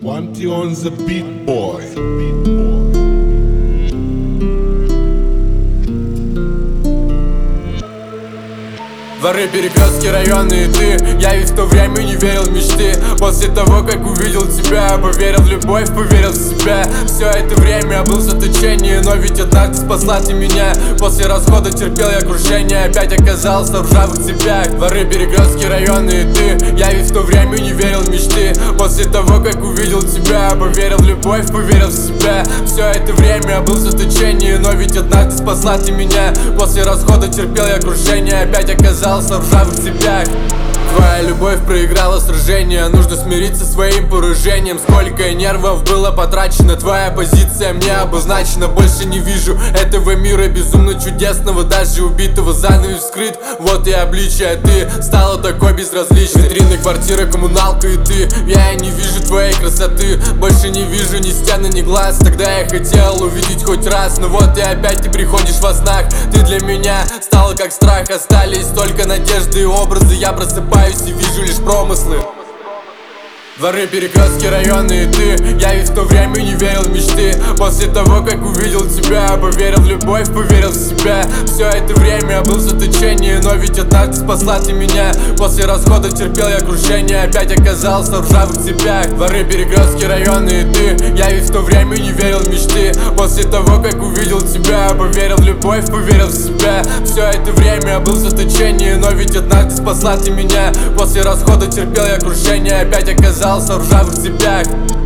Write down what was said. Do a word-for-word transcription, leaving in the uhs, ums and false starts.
Wanty on the beat, boy. Дворы, перекрестки, районы и ты. Я ведь в то время не верил в мечты. После того, как увидел тебя, поверил в любовь, поверил в себя. Все это время я был в заточении, но ведь однажды спасла ты меня. После расхода терпел я крушение, опять оказался в ржавых цепях. Дворы, перекрестки, районы и ты. Я ведь в то время не верил в мечты. После того, как увидел тебя, поверил в любовь, поверил в себя. Все это время я был в заточении, но ведь однажды спасла ты меня. После расхода терпел я крушение, опять оказался в ржавых цепях. Твоя любовь проиграла сражение, нужно смириться со своим поражением. Сколько нервов было потрачено, твоя позиция мне обозначена. Больше не вижу этого мира безумно чудесного, даже убитого занавес вскрыт. Вот и обличие, ты стала такой безразличной. Витрины, квартира, коммуналка и ты. Я не вижу твоей красоты, больше не вижу ни стены, ни глаз. Тогда я хотел увидеть хоть раз, но вот и опять ты приходишь во снах. Ты для меня стала как страх, остались только надежды и образы. Я просыпаюсь и вижу лишь промыслы. Дворы, перекрестки, районы и ты. Я ведь в то время не верил в мечты. После того, как увидел тебя, поверил в любовь, поверил в себя. Все это время я был в заточении, но ведь однажды спасла ты меня. После расхода терпел я крушение, опять оказался в ржавых цепях. Дворы, перекрестки, районы и ты. Я ведь в то время не верил в мечты. После того, как увидел тебя, поверил в любовь, поверил в себя. Все это время я был в заточении, но ведь однажды спасла ты меня. После расхода терпел я крушение, опять оказался в ржавых цепях.